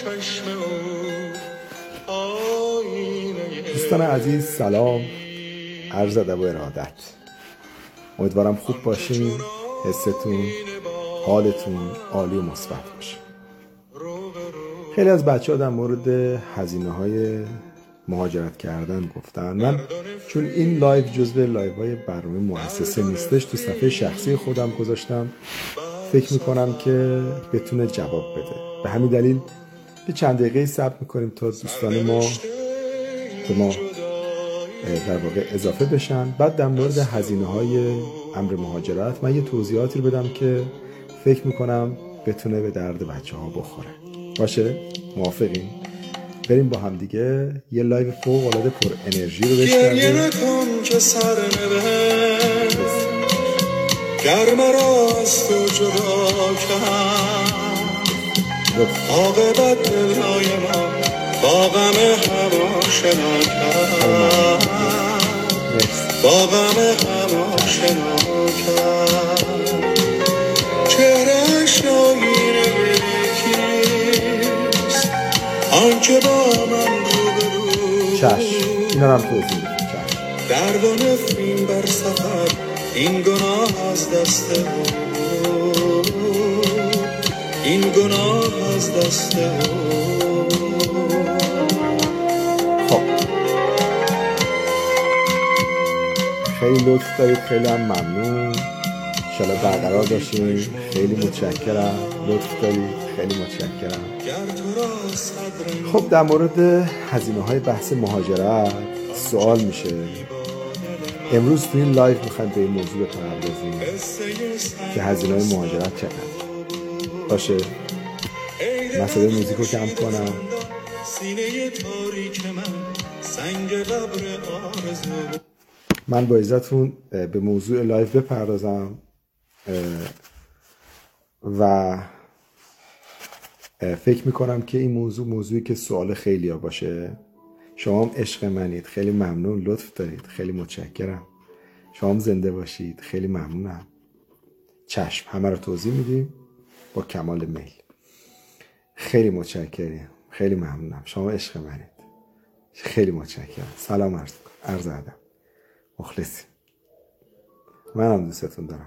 دوستان عزیز سلام، عرض ادب و ارادت. امیدوارم خوب باشین، حستون، حالتون عالی و مثبت باشه. خیلی از بچه‌ها در مورد هزینه‌های مهاجرت کردن گفتن. من چون این لایو جزو لایوهای برنامه مؤسسه نیستش، تو صفحه شخصی خودم گذاشتم، فکر میکنم که بتونه جواب بده. به همین دلیل یه چند دقیقه صبر میکنیم تا دوستان ما به ما در واقع اضافه بشن. بعد در مورد هزینه‌های امر مهاجرت من یه توضیحاتی رو بدم که فکر میکنم بتونه به درد بچه‌ها بخوره. باشه؟ موافقین؟ بریم با هم دیگه یه لایو فوق‌العاده پر انرژی رو بشنویم. گریه نکن که سر نبرد گر مرا از تو جدا کرد، عاقبت دلهای ما با غم هم آشنا کرد، با غم هم آشنا کرد. چهره‌اش آیینه یکیست آنکه با من روبرو. چشم، اینا هم توضیح بدیم. چشم، درد و نفرین بر سفر این گناه از دست او، این گناه از دست او. خب خیلی لطف دارید، خیلی هم ممنون. انشالله برقرار باشین. خیلی متشکرم، لطف دارید، خیلی متشکرم. خب در مورد هزینه‌های بحث مهاجرت سوال میشه. امروز تو این لایف میخوایم به این موضوع بپردازیم که هزینه‌های مهاجرت چقدر باشه. مسئله موزیک رو کم کنم. من با عزتون به موضوع لایف بپردازم و فکر میکنم که این موضوعی که سوال خیلی ها باشه. شما هم عشق منید، خیلی ممنون، لطف دارید، خیلی متشکرم. شما هم زنده باشید، خیلی ممنونم. چشم، همه رو توضیح میدیم با کمال میل. خیلی متشکرم، خیلی ممنونم. شما عشق منید، خیلی متشکرم. سلام عرض ادب، مخلصی. منم دوستتون دارم.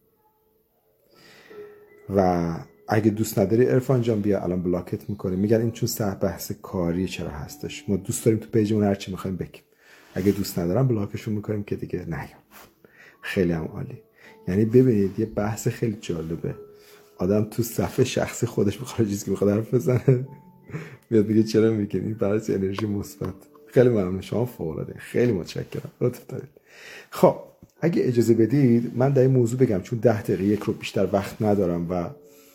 و اگه دوست نداری عرفان جان بیا الان بلاکت میکنیم. میگن این چون بحث کاری چرا هستش، ما دوست داریم تو پیجمون هر چی میخوایم بگیم. اگه دوست ندارم بلاکشون میکنیم که دیگه نیام. خیلی هم عالی. یعنی ببینید یه بحث خیلی جالبه. آدم تو صفحه شخصی خودش میخواد چیزی که میخواد حرف بزنه میاد میگه چرا میگین. این برای انرژی مثبت. خیلی ممنون، شما فوق العاده، خیلی متشکرم، لطف دارید. خب اگه اجازه بدید من در این موضوع بگم، چون 10 دقیقه یک رو بیشتر وقت ندارم و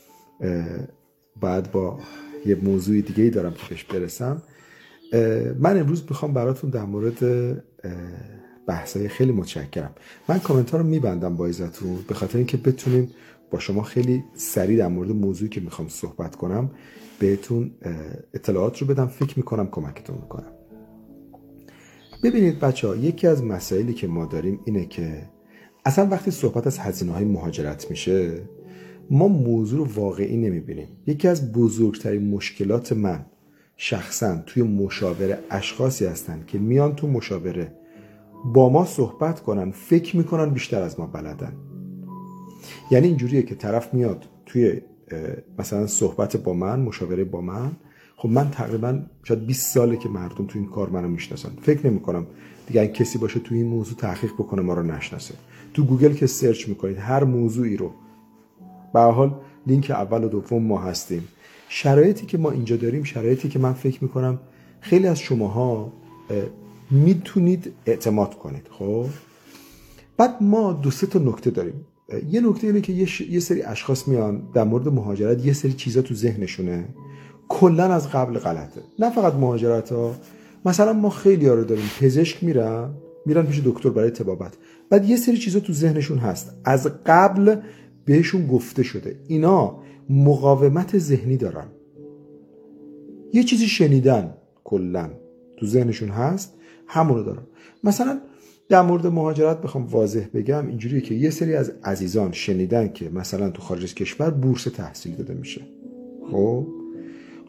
بعد با یه موضوع دیگه‌ای دارم که بهش برسم. من امروز میخوام براتون در مورد بحثای خیلی متشکرم. من کامنت ها رو میبندم با عزتون به خاطر اینکه بتونیم با شما خیلی سریع در مورد موضوعی که میخوام صحبت کنم بهتون اطلاعات رو بدم. فکر میکنم کمکتون میکنم. ببینید بچه‌ها، یکی از مسائلی که ما داریم اینه که اصلا وقتی صحبت از هزینه‌های مهاجرت میشه ما موضوع رو واقعی نمیبینیم. یکی از بزرگترین مشکلات من شخصا توی مشاوره اشخاصی هستن که میان تو مشاوره با ما صحبت کنن، فکر میکنن بیشتر از ما بلدن. یعنی اینجوریه که طرف میاد توی مثلا صحبت با من، مشاوره با من، خب من تقریبا شاید 20 ساله که مردم تو این کار منو میشناسن. فکر نمیکنم دیگه کسی باشه تو این موضوع تحقیق بکنه ما رو نشناسه. تو گوگل که سرچ میکنید هر موضوعی رو، به هر حال لینک اول و دوم ما هستیم. شرایطی که ما اینجا داریم شرایطی که من فکر میکنم خیلی از شماها میتونید اعتماد کنید. خب بعد ما 2-3 تا نکته داریم. یه نکته اینه که یه سری اشخاص میان در مورد مهاجرت یه سری چیزا تو ذهنشونه کلا از قبل غلطه. نه فقط مهاجرت ها، مثلا ما خیلی ها رو داریم پزشک میرن پیش دکتر برای طبابت، بعد یه سری چیزا تو ذهنشون هست از قبل بهشون گفته شده. اینا مقاومت ذهنی دارن، یه چیزی شنیدن کلا تو ذهنشون هست، همونو دارن. مثلا در مورد مهاجرت بخوام واضح بگم اینجوریه که یه سری از عزیزان شنیدن که مثلا تو خارج از کشور بورس تحصیل داده میشه. خب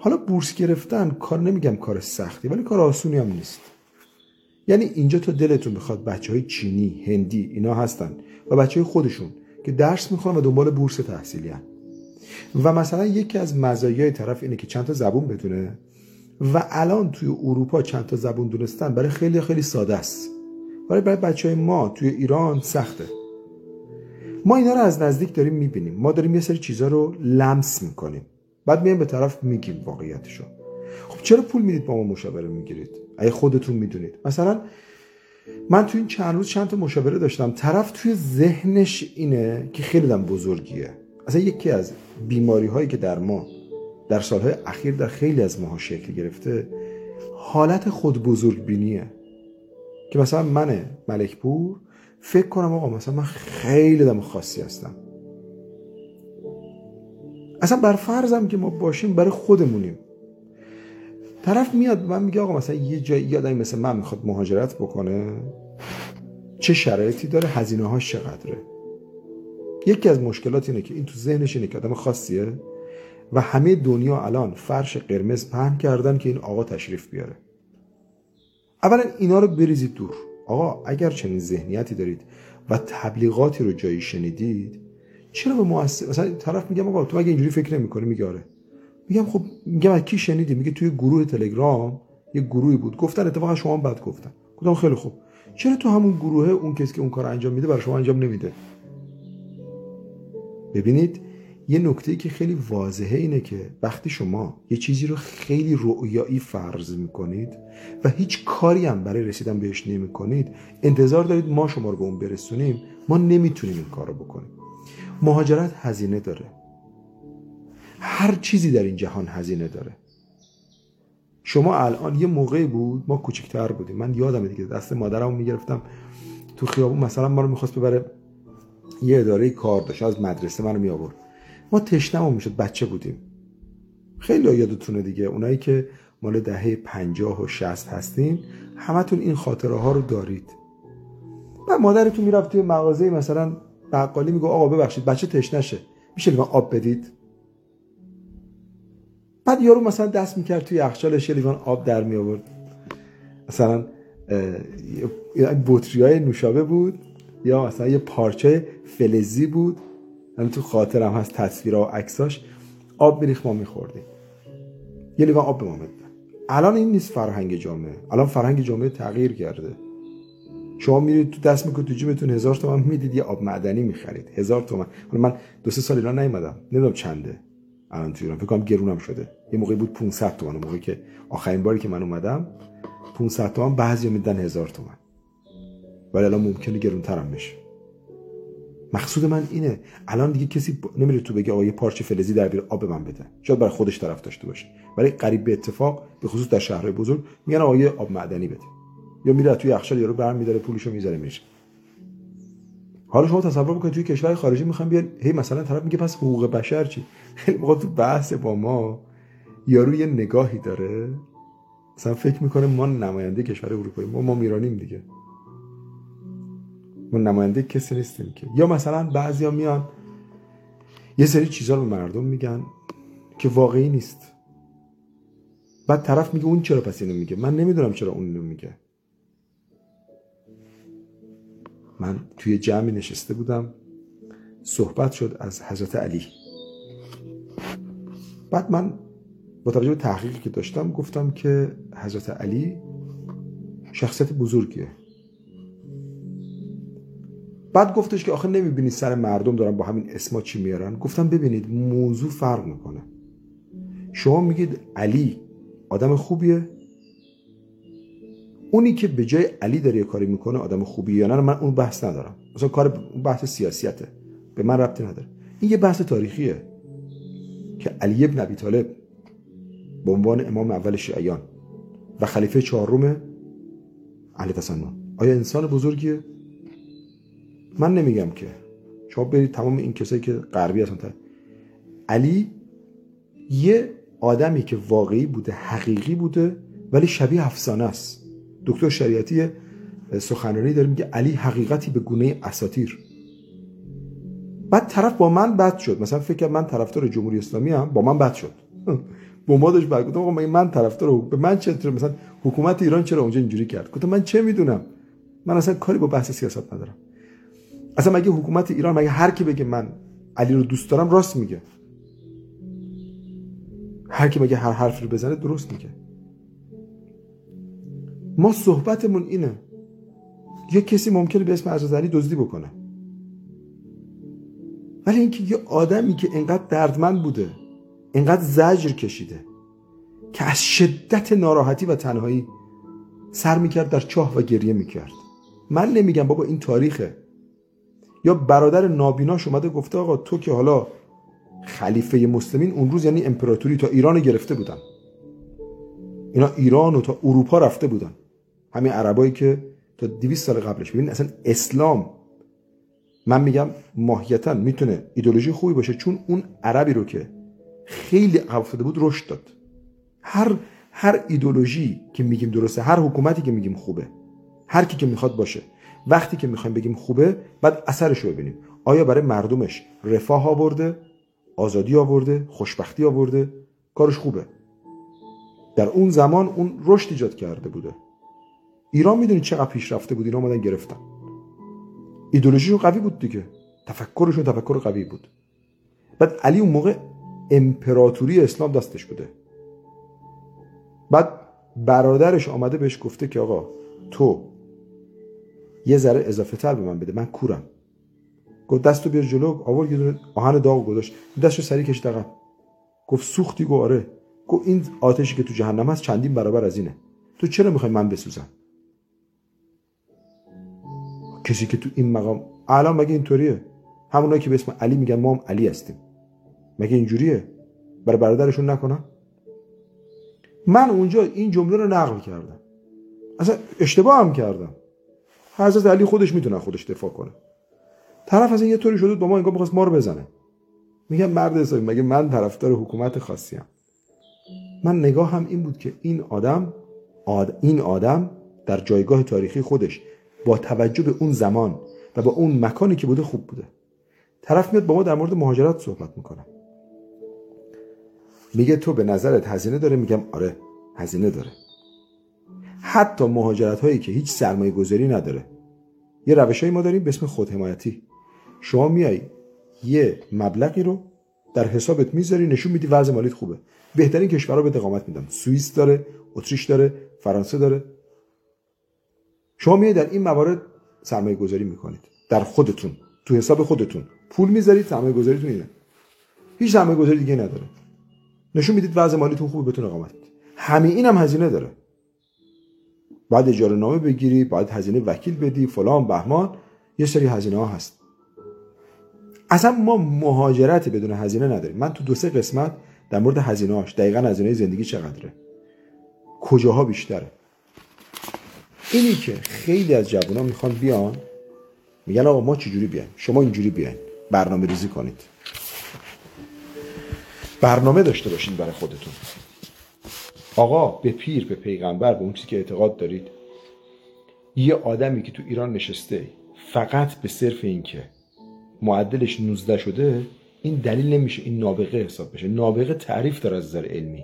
حالا بورس گرفتن کار، نمیگم کار سختی، ولی کار آسونی هم نیست. یعنی اینجا تو دلتون بخواد بچهای چینی، هندی اینا هستن و بچهای خودشون که درس میخونن و دنبال بورس تحصیلی هستن و مثلا یکی از مزایای طرف اینه که چند تا زبون بدونه و الان توی اروپا چند تا زبون دونستن برای خیلی خیلی ساده است، برای بچهای ما توی ایران سخته. ما اینا رو از نزدیک داریم میبینیم، ما داریم یه سری چیزا رو لمس میکنیم، بعد میایم به طرف میگیم واقعیتشو. خب چرا پول میدید با ما مشاوره میگیرید اگه خودتون میدونید؟ مثلا من توی این چند روز چند تا مشاوره داشتم، طرف توی ذهنش اینه که خیلی دم بزرگیه. اصلا یکی از بیماری هایی که در ما در سالهای اخیر در خیلی از ماها شکل گرفته حالت خود بزرگ بینیه که مثلا من ملکپور فکر کنم آقا مثلا من خیلی دم خاصی هستم. اصلا بر فرضم که ما باشیم برای خودمونیم. طرف میاد من میگه آقا مثلا یه جایی آدمی مثل من میخواد مهاجرت بکنه، چه شرایطی داره، هزینه هاش چقدره. یکی از مشکلات اینه که این تو ذهنش اینه که آدم خاصیه و همه دنیا الان فرش قرمز پهن کردن که این آقا تشریف بیاره. اولا اینا رو بریزید دور. آقا اگر چنین ذهنیتی دارید و تبلیغاتی رو جایی شنیدید، چرا به مؤسسه مثلا طرف میگم آقا تو اگه اینجوری فکر نمی‌کنی؟ میگه آره. میگم خب، میگم از کی شنیدی؟ میگه توی گروه تلگرام یه گروهی بود گفتن، اتفاقا شما هم بعد گفتن. گفتم خیلی خوب، چرا تو همون گروهه اون کسی که اون کارو انجام میده برای شما انجام نمیده؟ ببینید یه نکته‌ای که خیلی واضحه اینه که وقتی شما یه چیزی رو خیلی رؤیایی فرض میکنید و هیچ کاری هم برای رسیدن بهش نمیکنید، انتظار دارید ما شما رو به اون برسونیم، ما نمیتونیم این کارو بکنیم. مهاجرت هزینه داره، هر چیزی در این جهان هزینه داره. شما الان یه موقعی بود ما کوچکتر بودیم، من یادمه دیگه دست مادرمو میگرفتم تو خیابون، مثلا ما رو میخواست ببره یه اداره کار داشت، از مدرسه منو می آورد، ما تشنمون میشد، بچه بودیم. خیلی یادتونه دیگه، اونایی که مال دهه 50 و 60 هستین همتون این خاطره ها رو دارید. بعد مادرتون میرفت توی مغازه مثلا بقالی، میگه آقا ببخشید بچه تشنه شه، میشه لیوان آب بدید؟ بعد یارو مثلا دست میکرد توی یخچالش یه لیوان آب در می آورد، مثلا بطریای نوشابه بود یا مثلا یه پارچه فلزی بود، من تو خاطرم هست تصویرها و عکساش، آب میریخت ما میخوردیم، یه لیوان آب به ما میدن. الان این نیست فرهنگ جامعه، الان فرهنگ جامعه تغییر کرده. شما میرید تو دست میکنید تو جیبتون 1000 تومان میدید یه آب معدنی میخرید، 1000 تومان. حالا من 2-3 سال ایران نیومدم، نمیدونم چنده الان تو ایران، فکر کنم گرونم شده. یه موقعی بود 500 تومان، موقعی که آخرین باری که من اومدم 500 تومان، بعضیا میدن 1000 تومان، ولی الان ممکنه گرونترم بشه. مقصود من اینه الان دیگه کسی نمیره تو بگه آقا یه پارچه فلزی در بیار آب من بده، شاید برای خودش طرف داشته باشه، ولی قریب به اتفاق به خصوص در شهرهای بزرگ میگن آقا یه آب معدنی بده، یا میره توی یخچال یارو برمی‌داره پولشو میذاره میشه. حالا شما تصور بکنید توی کشور خارجی میخوام بیان، هی مثلا طرف میگه پس حقوق بشر چی؟ خیلی موقع تو بحث با ما یارو یه نگاهی داره، مثلا فکر میکنه ما نماینده کشور اروپایی، ما ایرانیم دیگه، ما نماینده کسی نیستیم که. یا مثلا بعضیا میان یه سری چیزا رو به مردم میگن که واقعی نیست، بعد طرف میگه اون چرا پس اینو میگه؟ من نمیدونم چرا اون اینو میگه. من توی جمعی نشسته بودم، صحبت شد از حضرت علی، بعد من با توجه به تحقیقی که داشتم گفتم که حضرت علی شخصیت بزرگیه. بعد گفتش که آخه نمیبینید سر مردم دارن با همین اسما چی میارن؟ گفتم ببینید موضوع فرق میکنه. شما میگید علی آدم خوبیه، اونی که به جای علی داره یه کاری میکنه آدم خوبیه یا نه، من اون بحث ندارم، مثلا بحث سیاسیته، به من ربطی نداره. این یه بحث تاریخیه که علی ابن ابی طالب به عنوان امام اول شیعیان و خلیفه 4 اهل تسنن آیا انسان بزرگیه؟ من نمیگم که شما برید تمام این کسایی که غربی هستن، علی یه آدمی که واقعی بوده، حقیقی بوده، ولی شبیه افسانه است. دکتر شریعتی سخنرانی داره میگه علی حقیقتی به گونه اساطیر. بعد طرف با من بد شد، مثلا فکر کنم من طرفدار جمهوری اسلامی ام، با من بد شد با ما داشت گفتم آقا من طرفدار به من چطور مثلا حکومت ایران چرا اونجا اینجوری کرد؟ گفتم من چه میدونم، من اصلا کاری با بحث سیاست ندارم. اصلا مگه حکومت ایران، مگه هر کی بگه من علی رو دوست دارم راست میگه؟ هر کی مگه هر حرفی رو بزنه درست میگه؟ ما صحبتمون اینه یه کسی ممکنه به اسم عزیز علی دزدی بکنه، ولی اینکه یه آدمی که انقدر دردمند بوده، انقدر زجر کشیده که از شدت ناراحتی و تنهایی سر میکرد در چاه و گریه میکرد. من نمیگم بابا این تاریخه. یا برادر نابیناش اومده گفته آقا تو که حالا خلیفه مسلمین، اون روز یعنی امپراتوری تا ایران گرفته بودن، اینا ایران و تا اروپا رفته بودن، همین عربایی که تا 200 سال قبلش. ببین اصلا اسلام، من میگم ماهیتا میتونه ایدئولوژی خوبی باشه، چون اون عربی رو که خیلی عقب افتاده بود رشد داد. هر ایدئولوژی که میگیم درسته، هر حکومتی که میگیم خوبه، هر کی که میخواد باشه، وقتی که میخوایم بگیم خوبه بعد اثرش رو ببینیم. آیا برای مردمش رفاه آورده، آزادی آورده، خوشبختی آورده، کارش خوبه؟ در اون زمان اون رشد ایجاد کرده بوده. ایران میدونید چقدر پیشرفته بود، اینا اومدن گرفتن. ایدئولوژیشون قوی بود دیگه، تفکرشون تفکر قوی بود. بعد علی اون موقع امپراتوری اسلام دستش بوده. بعد برادرش آمده بهش گفته که آقا تو یه ذره اضافه تر به من بده، من کورم. گفت دستو بیار جلو، آورد یه دونه آهن داغ گذاشت، دستشو سری کشید عقب. گفت سوختی؟ گفت آره. گفت این آتشی که تو جهنم هست چندین برابر از اینه، تو چرا میخوای من بسوزم؟ کسی که تو این مقام الان مگه اینطوریه؟ همونایی که به اسم علی میگن ما هم علی هستیم، مگه اینجوریه؟ برای برادرشون نکنم؟ من اونجا این جمله رو نقل کردم، اصلا اشتباه هم کردم. حضرت علی خودش میتونه خودش دفاع کنه. طرف از این یه طوری شده با ما انگار می‌خواست ما رو بزنه. میگم مرد حسابی، مگه من طرفدار حکومت خاصی ام؟ من نگاه هم این بود که این آدم در جایگاه تاریخی خودش با توجه به اون زمان و با اون مکانی که بوده خوب بوده. طرف میاد با ما در مورد مهاجرت صحبت میکنه، میگه تو به نظرت هزینه داره؟ میگم آره هزینه داره. حتی مهاجرت هایی که هیچ سرمایه گذاری نداره، یه روشایی ما داریم به اسم خودحمایتی. شما میای یه مبلغی رو در حسابت میذاری، نشون میدی وضع مالیت خوبه. بهترین کشورها به اقامت میدن، سوئیس داره، اتریش داره، فرانسه داره. شما میای در این موارد سرمایه گذاری میکنید، در خودتون، تو حساب خودتون پول میذارید، سرمایه گذاریتون اینه. هیچ سرمایه گذاری دیگه نداره. نشون میدید وضع مالیتون خوبه، بهتون اقامت میدید. همین اینم هزینه داره. بعد اجاره نامه بگیری، بعد هزینه وکیل بدی، فلان بهمان، یه سری هزینه ها هست. اصلا ما مهاجرت بدون هزینه نداریم. من تو 2-3 قسمت در مورد هزینه‌هاش، دقیقاً هزینه زندگی چقدره، کجاها بیشتره. اینی که خیلی از جوونا میخوان بیان میگن آقا ما چجوری بیایم؟ شما اینجوری بیاین، برنامه ریزی کنید، برنامه داشته باشین برای خودتون. آقا به پیر، به پیغمبر، به اون چیزی که اعتقاد دارید. یه آدمی که تو ایران نشسته فقط به صرف این که معدلش 19 شده، این دلیل نمیشه این نابغه حساب بشه. نابغه تعریف داره از نظر علمی.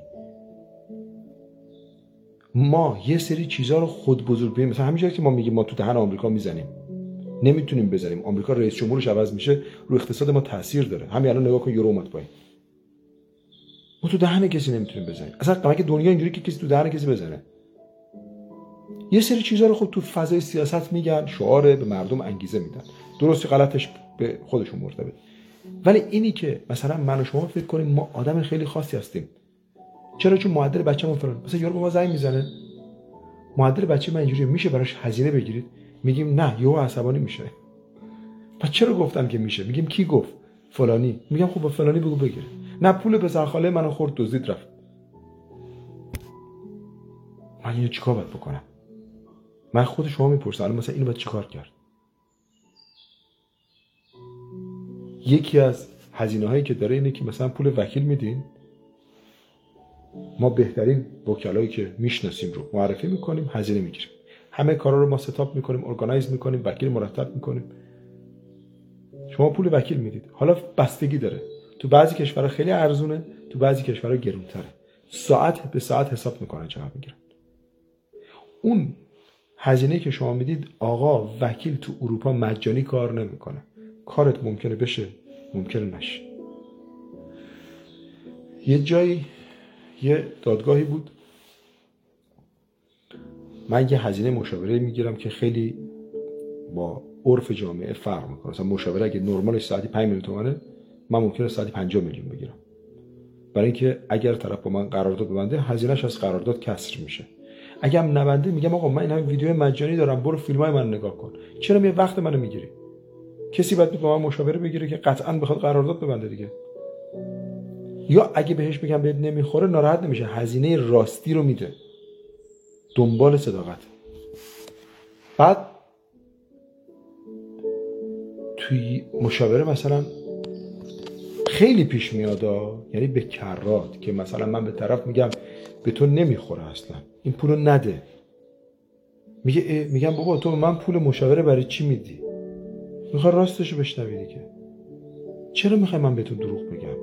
ما یه سری چیزا رو خود بزرگ بینیم. مثلا همین که ما میگیم ما تو دهن آمریکا میزنیم، نمیتونیم بزنیم. آمریکا رئیس جمهورش عوض میشه، رو اقتصاد ما تاثیر داره. همین الان نگاه کن، یورو اومد پایین. ما تو دهن کسی نمیتونیم بزنیم. اصلا مگه دنیا اینجوری که کسی تو دهن کسی بزنه؟ یه سری چیزا رو خب تو فضای سیاست میگن، شعار، به مردم انگیزه میدن. درست غلطش به خودشون مرتبط. ولی اینی که مثلا من و شما فکر کنیم ما آدم خیلی خاصی هستیم، چرا؟ چون معدل بچه‌مون فلان، مثلا یارو با ما زنگ میزنه، معدل بچه من اینجوریه، میشه براش هزینه بگیرید؟ میگیم نه، یهو عصبانی میشه. پس چرا گفتم که میشه؟ میگیم کی گفت؟ فلانی. میگم خب با فلانی بگو بگیره. نه، پول پسر خاله منو خورد، دزدید رفت. من اینو چیکار باید بکنم؟ من خود شما میپرسم الان مثلا اینو باید چیکار کرد؟ یکی از هزینه‌هایی که داره اینه که مثلا پول وکیل میدین، ما بهترین وکلایی که میشناسیم رو معرفی میکنیم، هزینه میگیریم، همه کارا رو ما ستاپ میکنیم، ارگانایز میکنیم، وکیل مرتب میکنیم، شما پول وکیل میدید. حالا بستگی داره، تو بعضی کشورها خیلی ارزونه، تو بعضی کشورها گرونتره. ساعت به ساعت حساب میکنن چقدر میگیرن. اون هزینه که شما میدید آقا وکیل تو اروپا مجانی کار نمیکنه. کارت ممکنه بشه، ممکنه نشه. یه جایی یه دادگاهی بود، من یه هزینه مشاوره میگیرم که خیلی با عرف جامعه فرق میکنه. مثلا مشاوره اگه نرمالش ساعتی 5 میلیون تومانه، من ممکنه ساعتی 50 میلیون بگیرم، برای اینکه اگر طرف با من قرارداد ببنده هزینه‌اش از قرارداد کسر میشه. اگه هم نبنده میگم آقا من این همه ویدیو مجانی دارم، برو فیلمای من نگاه کن، چرا میای وقت منو میگیری؟ کسی باید با من مشاوره بگیره که قطعاً بخواد قرارداد ببنده دیگه. یا اگه بهش بگم بهت نمیخوره ناراحت نمیشه، هزینه راستی رو میده، دنبال صداقت. بعد توی مشاوره مثلا خیلی پیش میاد، یعنی به کرات، که مثلا من به طرف میگم به تو نمیخوره اصلا این پولو نده، میگم بابا تو من پول مشاوره برای چی میدی؟ میخوای راستشو بشنوی دیگه. چرا میخوای من بهتون دروغ بگم؟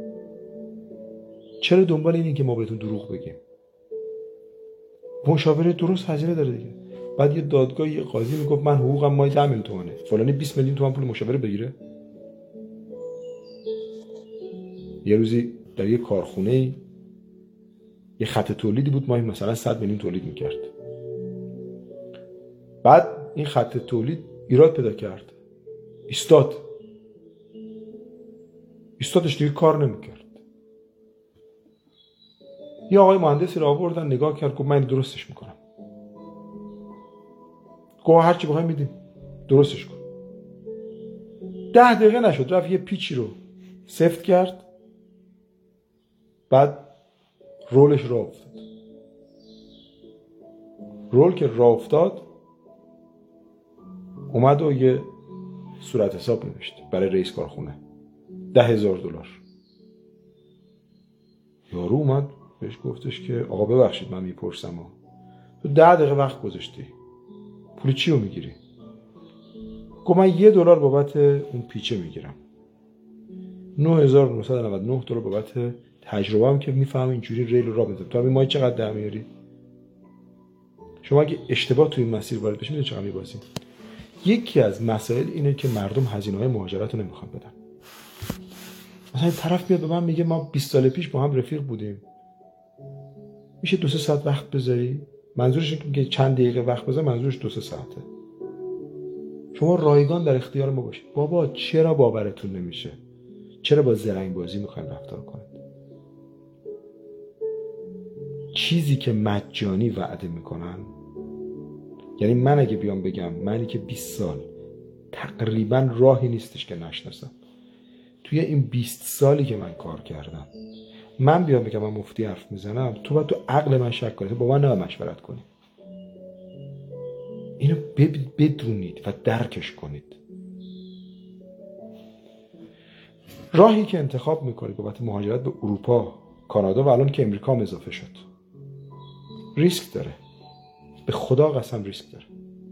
چرا دنبال اینی که ما بهتون دروغ بگیم؟ مشاوره درست هزینه داره دیگه. بعد یه دادگاه یه قاضی میگفت من حقوقم ماهی 10 میلیون تومانه، فلانی 20 میلیون تومان پول مشاوره بگیره. یه روزی در یه کارخونه یه خط تولیدی بود، ماهی مثلا 100 میلیون تولید میکرد. بعد این خط تولید ایراد پیدا کرد، ایستادش دیگه کار نمیکرد. یه آقای مهندسی رو آوردن نگاه کرد، گفت من درستش میکنم. گفت هر چی بخوای میدیم، درستش کن. 10 دقیقه نشد رفت یه پیچی رو سفت کرد، بعد رولش راه افتاد. رول که راه افتاد اومد و یه صورت حساب نوشت برای رئیس کارخونه، $10,000. یارو اومد بهش گفتش که آقا ببخشید من میپرسم، تو 10 دقیقه وقت گذاشتی، پول چی رو میگیری؟ گفت من $1 بابت اون پیچه میگیرم، $9,999 بابت تجربه هم که میفهم اینجوری ریل رو میذارم. تو همین ماهی چقدر در میاری؟ شما اگه اشتباه توی این مسیر وارد بشید چقدر میبازید. یکی از مسائل اینه که مردم هزینه‌های مهاجرت رو نمیخوان بدن. مثلا طرف میاد به من میگه ما 20 سال پیش با هم رفیق بودیم، میشه 2-3 ساعت وقت بذاری؟ منظورش اینه که چند دقیقه وقت بذار، منظورش 2-3 ساعته. شما رایگان در اختیار ما باشید. بابا چرا باورتون نمیشه؟ چرا با زرنگ بازی میخواین رفتار کنید؟ چیزی که مجانی وعده میکنن، یعنی من اگه بیام بگم منی که 20 سال تقریبا راهی نیستش که نشناسم، توی این 20 سالی که من کار کردم من بیام بگم من مفتی حرف میزنم، تو باید تو عقل من شک کنید، با من نه مشورت کنید. اینو بدونید و درکش کنید. راهی که انتخاب میکنید بابت مهاجرت به اروپا، کانادا و الان که امریکا هم اضافه شد، ریسک داره، به خدا قسم ریسک داره.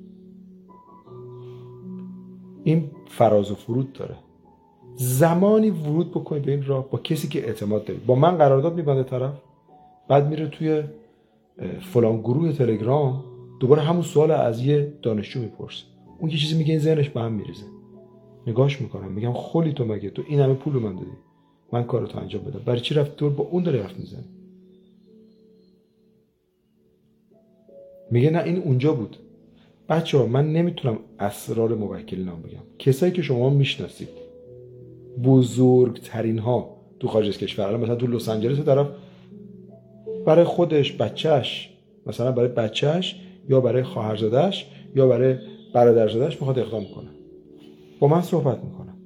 این فراز و فرود داره. زمانی ورود بکنید به این راه با کسی که اعتماد دارید. با من قرارداد میبنده طرف، بعد میره توی فلان گروه تلگرام دوباره همون سوال از یه دانشجو میپرسه، اون یه چیزی میگه، این ذهنش به هم میریزه. نگاش میکنم میگم خلی تو مگه تو این همه پول رو من دادی من کارتو انجام بدم، برای چی رفت دور با اون داره حرف میزنی؟ میگه نه این اونجا بود. بچه‌ها من نمیتونم اسرار موکلینام بگم. کسایی که شما میشناسید بزرگترین ها تو خارج از کشور، الان مثلا تو لس آنجلس طرف برای خودش، بچهش، مثلا برای بچهش یا برای خواهرزاده‌اش یا برای برادرزاده‌اش میخواد اقدام کنه، با من صحبت میکنه.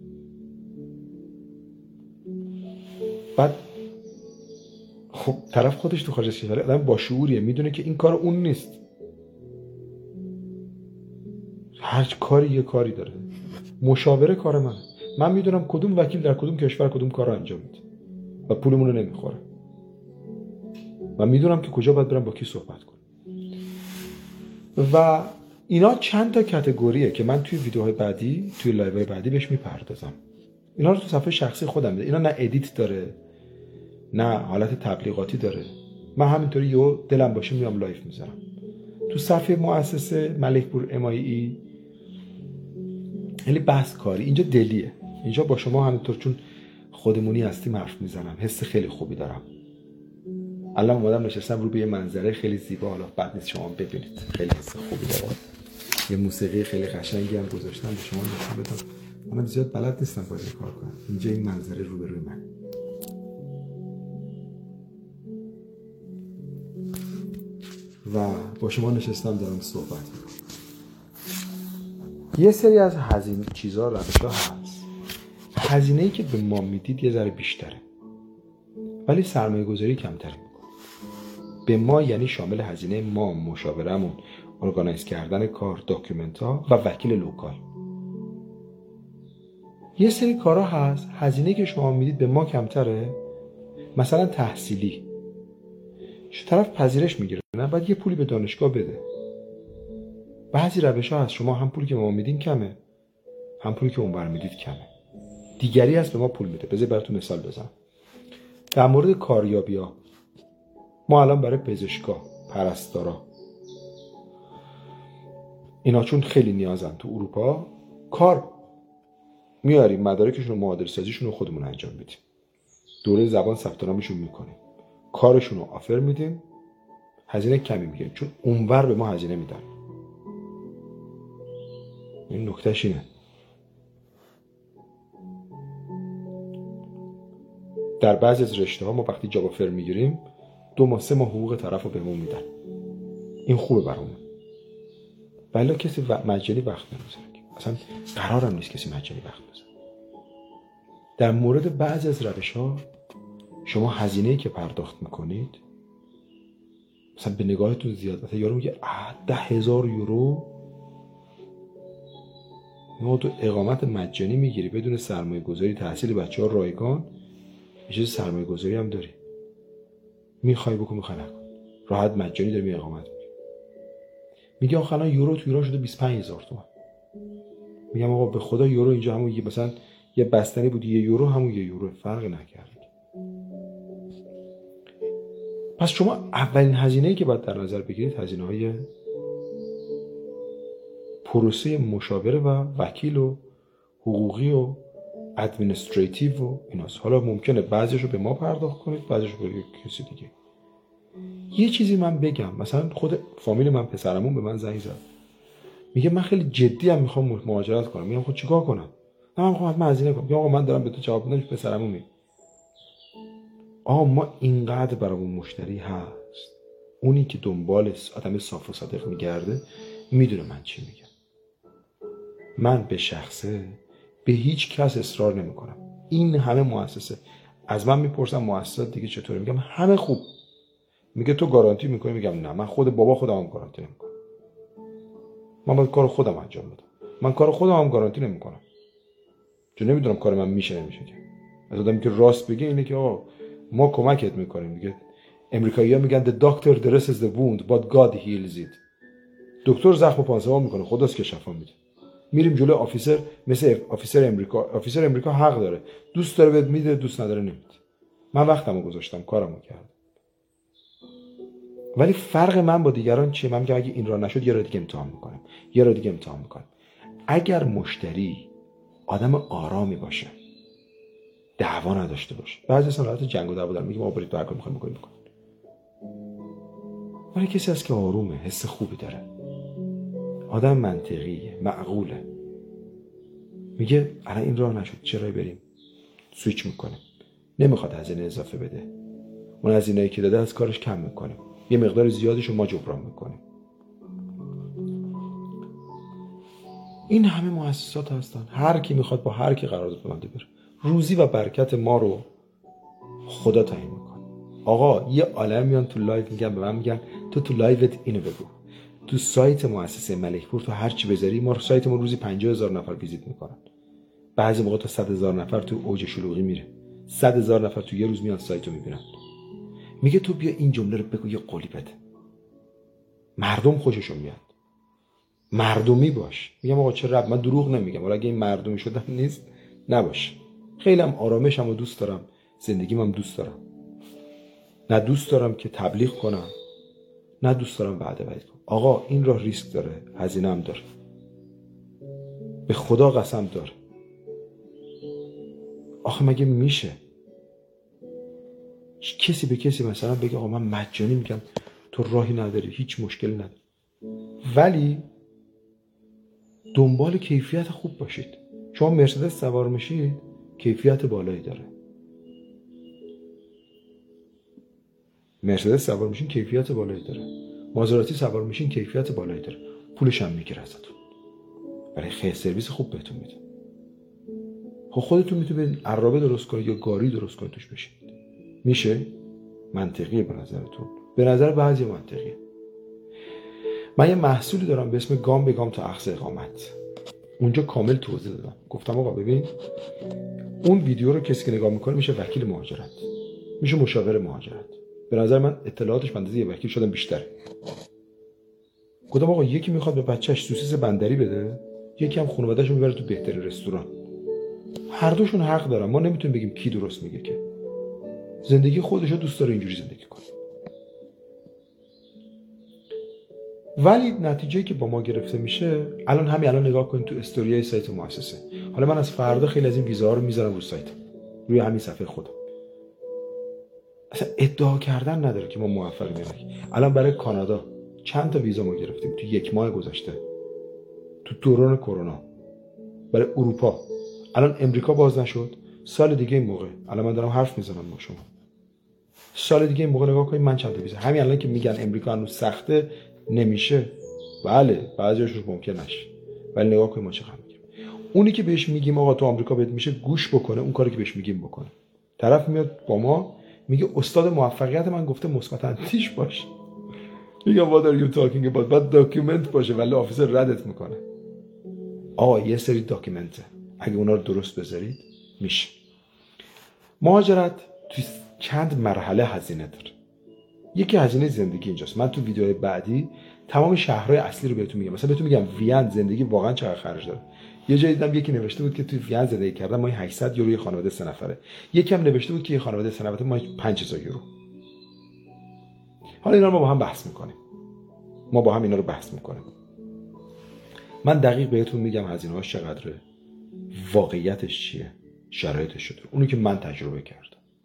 بعد خب طرف خودش تو خارج از کشور آدم با شعوریه، میدونه که این کار اون نیست. هر کاری یه کاری داره. مشاوره کار منه. من میدونم کدوم وکیل در کدوم کشور کدوم کار رو انجام میده و پولمون رو نمیخوره. و میدونم که کجا باید برم با کی صحبت کنم. و اینا چند تا کاتگوریه که من توی ویدیوهای بعدی، توی لایوهای بعدی بهش میپردازم. اینا رو تو صفحه شخصی خودم میده. اینا نه ادیت داره، نه حالت تبلیغاتی داره. من همینطوری یهو دلم باشه میام لایف میذارم. تو صفحه مؤسسه ملکپور MIE خیلی بحث کاری، اینجا دلیه. اینجا با شما همینطور چون خودمونی هستیم حرف میزنم. حس خیلی خوبی دارم. الان اومدم نشستم رو به یه منظره خیلی زیبا، حالا بد نیست شما ببینید. خیلی حس خوبی دارم. یه موسیقی خیلی قشنگی هم گذاشتم به شما نشون بدم. من زیاد بلد نیستم باید کار کنم. اینجا این منظره روبروی من. و با شما نشستم دارم صحبت میکنم. یه سری از هزینه چیزا روشا هست. هزینه‌ای که به ما میدید یه ذره بیشتره. ولی سرمایه گذاری کمتری میکنه. به ما یعنی شامل هزینه ما، مشاورمون، ارگانایز کردن کار، داکیومنت ها و وکیل لوکال. یه سری کارا هست هزینه‌ای که شما میدید به ما کمتره. مثلا تحصیلی. طرف پذیرش میگیره، نه بعد یه پولی به دانشگاه بده. بعضی روش‌ها هست شما هم پولی که ما میدین کمه، هم پولی که اونور میدید کمه. دیگری هست به ما پول میده. بذار براتون مثال بزنم. در مورد کاریابی‌ها ما الان برای پزشکا، پرستارا، اینا چون خیلی نیازن تو اروپا، کار میاریم، مدارکشون و معادل سازیشون رو خودمون انجام میدیم. دوره زبان ثبت نامشون میکنیم. کارشون رو آفر میدیم. هزینه کمی میگیریم چون اونور به ما هزینه میدن. این نکتهش اینه. در بعضی از رشته ها ما وقتی جاب آفر میگیریم 2 ماه 3 ماه حقوق طرف رو بهمون میدن. این خوبه برامون. ولی کسی مجانی وقت نمیذاره. اصلا قرارم نیست کسی مجانی وقت بذاره. در مورد بعضی از روش ها شما هزینه‌ای که پرداخت میکنید مثلا به نگاهتون زیاد، مثلا یارو میگه 10,000 یورو ما تو اقامت مجانی میگیری بدون سرمایه گذاری، تحصیل بچه ها رایگان، یه چیز سرمایه گذاری هم داری، میخوای بکن میخوای نکن، راحت مجانی داری اقامت میگیری. میگه آخه الان یورو تو ایران شده 25,000 تومان. میگم آقا به خدا یورو اینجا همون مثلا یه بستنی بود 1 یورو همون 1 یورو، فرق نکرد. پس شما اولین هزینه‌ای که باید در نظر بگیرید هزینه‌های پروسه مشاوره و وکیل و حقوقی و ادمنستریتیو و ایناست. حالا ممکنه بعضیشو به ما پرداخت کنید، بعضیشو به کسی دیگه. یه چیزی من بگم، مثلا خود فامیل من، پسرمون به من زنگ زد، میگه من خیلی جدی ام میخوام مهاجرت کنم. میگم خب چیکار کنم؟ نه من میخوام حتما هزینه کنم. میگم آقا من دارم به تو جواب میدم، پسرمون میگه ما اینقدر برامون مشتری هست، اونی که دنبال آدم صاف و صادق میگرده میدونه من چی میگم. من به شخصه به هیچ کس اصرار نمیکنم. این همه مؤسسه از من میپرسن مؤسسات دیگه چطوره، میگم همه خوب. میگه تو گارانتی میکنی؟ میگم نه، من خود بابا خودم گارانتی نمیکنم. من باید کار خودم انجام بدم. من کار خودم هم گارانتی نمیکنم چون نمیدونم کار من میشه نمیشه. که از آدمی که راست بگه اینه که آقا ما کمکت میکنیم. میگه امریکایی‌ها میگن the doctor dresses the wound but God heals it. دکتر زخم پانسمان میکنه، خداست که شفا میده. میریم جلو آفیسر، مثل آفیسر امریکا حق داره، دوست داره بهت میده، دوست نداره نمیده. من وقتمو گذاشتم، کارمو کردم. ولی فرق من با دیگران چیه؟ من میگم اگه این راه نشد یه راه دیگه امتحان میکنم، یه راه دیگه امتحان میکنم. اگر مشتری آدم آرامی باشه، دعوا نداشته باشه، بعضی صنعت جنگ و دعوا دارن، میگم ما برید هر کاری میخوایم بکنید. ولی کسی هست که آرومه، حس خوبی داره، آدم منطقیه، معقوله، میگه الان این راه نشد چرا بریم، سویچ میکنه، نمیخواد هزینه اضافه بده، اون هزینه‌ای که داده از کارش کم میکنه، یه مقدار زیادیشو ما جبران میکنیم. این همه مؤسسات هستن، هر کی میخواد با هر کی قرارداد ببنده بره. روزی و برکت ما رو خدا تعیین میکنه. آقا یه عالم میان تو لایو میگن به من، میگن تو لایوت اینو بگو. تو سایت مؤسسه ملکپور تو هر چی بذاری، ما سایتمون روزی 50,000 نفر ویزیت میکنن. بعضی موقع تا 100,000 نفر تو اوج شلوغی میره. 100,000 نفر تو یه روز میان سایتو میبینن. میگه تو بیا این جمله رو بگو، یه قولی بده. مردم خوششون میاد. مردمی باش. میگم آقا چه رب، من دروغ نمیگم، ولی اگه این مردمی شدم نیست نباش. خیلی هم آرامشم رو دوست دارم، زندگیم هم دوست دارم. نه دوست دارم که تبلیغ کنم، نه دوست دارم وعده کنم. آقا این راه ریسک داره، هزینه هم داره، به خدا قسم داره. آخه مگه میشه کسی به کسی مثلا بگه آقا من مجانی میگم تو راهی نداری، هیچ مشکلی نداری، ولی دنبال کیفیت خوب باشید. شما مرسدس سوار میشید، کیفیت بالایی داره. مرسدس سوار میشین، کیفیت بالایی داره. مازراتی سوار میشین، کیفیت بالایی داره. پولش هم میگیره ازتون، برای خیر سرویس خوب بهتون میده. خب خودتون میتونید عرابه درست کنید یا گاری درست کنید توش بشید. میشه؟ منطقیه به نظرتون؟ به نظر بعضی منطقیه. من یه محصولی دارم به اسم گام به گام تا اخذ اقامت. اونجا کامل توضیح دادم. گفتم آقا ببین، اون ویدیو رو کسی که نگاه میکنه میشه وکیل مهاجرت، میشه مشاور مهاجرت. به نظر من اطلاعاتش به اندازه یه وکیل شدن بیشتره. گفتم آقا یکی میخواد به بچهش سوسیس بندری بده، یکی هم خانواده‌شو میبره تو بهترین رستوران. هر دوشون حق دارن. ما نمیتونیم بگیم کی درست میگه، که زندگی خودشو دوست داره اینجوری زندگی کنه. ولی نتیجه‌ای که با ما گرفته میشه، الان نگاه کنید تو استوریای سایت مؤسسه. حالا من از فردا خیلی از این ویزاها رو میذارم رو سایت، روی همین صفحه خودم. اصلا ادعا کردن نداره که ما موفق میشیم. الان برای کانادا چند تا ویزا ما گرفتیم تو 1 ماه گذشته، تو دوران کرونا. برای اروپا الان امریکا باز نشد، سال دیگه این موقع، الان من دارم حرف میزنم با شما، سال دیگه این موقع نگاه کنید من چند تا ویزا. همین الان که میگن امریکا هنوز سخته نمیشه، بله بعضیش ممکن نشه، ولی نگاه کنید ما چقدر میگیم. اونی که بهش میگیم آقا تو آمریکا بهت میشه، گوش بکنه، اون کاری که بهش میگیم بکنه. طرف میاد با ما میگه استاد موفقیت من گفته مثبت اندیش باش. میگم what are you talking about؟ بعد داکیومنت باشه، ولی آفیسر ردت میکنه. آقا یه سری داکیومنته، اگه اونا رو درست بذارید میشه. مهاجرت تو چند مرحله هزینه داره. یکی هزینه زندگی اینجاست. من تو ویدیوهای بعدی تمام شهرهای اصلی رو بهتون میگم. مثلا بهتون میگم وین زندگی واقعا چقدر خرج داره. یه جایی دیدم یکی نوشته بود که تو وین زندگی کردن ماهی 800 یورو یه خانواده 3 نفره. یکی هم نوشته بود که یه خانواده 3 نفره ماهی 5000 یورو. حالا اینا رو ما با هم بحث میکنیم. من دقیق بهتون میگم هزینه‌هاش چقدره، واقعیتش چیه، شرایطش چطوره، اونی که من تجربه کردم.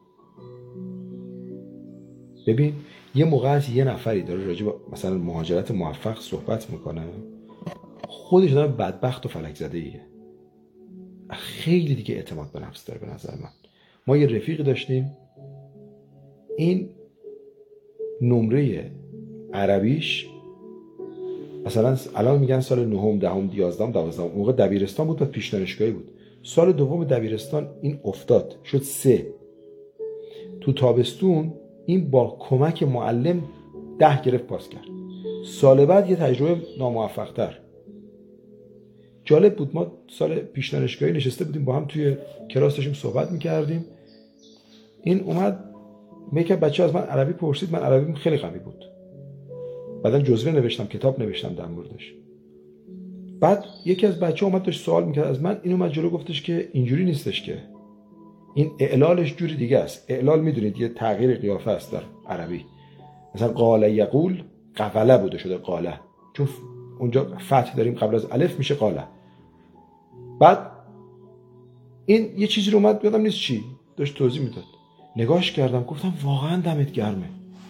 ببین یه موقع از یه نفری داره راجع به مثلا مهاجرت موفق صحبت میکنه، خودش آدم بدبخت و فلک زده ایه، خیلی دیگه اعتماد به نفس داره. به نظر من ما یه رفیقی داشتیم، این نمره عربیش مثلا الان میگن سال 9 10 11 12 موقع دبیرستان بود و پیش دانشگاهی بود. سال دوم دبیرستان این افتاد شد 3. تو تابستون این با کمک معلم 10 گرفت پاس کرد. سال بعد یه تجربه ناموفق تر. جالب بود، ما سال پیش دانشگاهی نشسته بودیم با هم توی کلاس داشتیم صحبت میکردیم. این اومد میگه بچه از من عربی پرسید، من عربیم خیلی قوی بود، بعدا جزوه نوشتم، کتاب نوشتم در موردش. بعد یکی از بچه‌ها اومد داشت سوال میکرد از من، این اومد جلو گفتش که اینجوری نیستش، که این اعلالش جوری دیگه است. اعلال میدونید یه تغییر قیافه است در عربی. مثلا قال یقول قفله بوده شده قاله، چون اونجا فتح داریم قبل از الف میشه قاله. بعد این یه چیزی رو اومد یادم نیست چی داشت توضیح میداد، نگاهش کردم گفتم واقعا دمت گرمه.